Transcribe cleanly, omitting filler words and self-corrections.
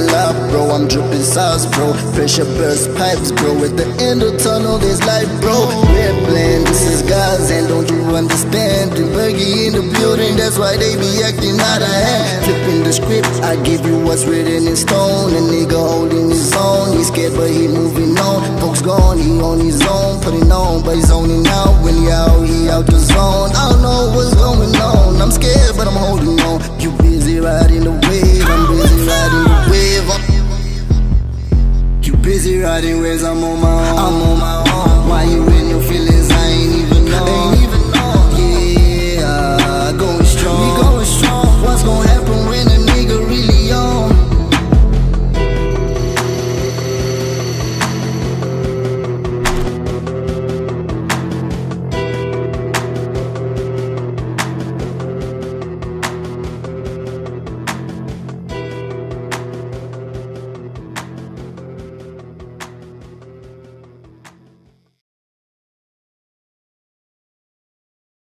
lot, bro. I'm dripping sauce, bro. Pressure burst pipes, bro. At the end of tunnel, there's light, bro. Red blend, this is God's hand, don't you understand? The Bergie in the building, that's why they be acting out of hand. Flipping the script, I give you what's written in stone. A nigga holding his own, he's scared but he moving on. Folks gone, he on his own, putting on, but he's zoning out. When he out the zone. I don't know what's going on. I'm scared, but I'm holding on. You busy riding the wave, I'm busy riding the wave. You busy riding waves, I'm on my own.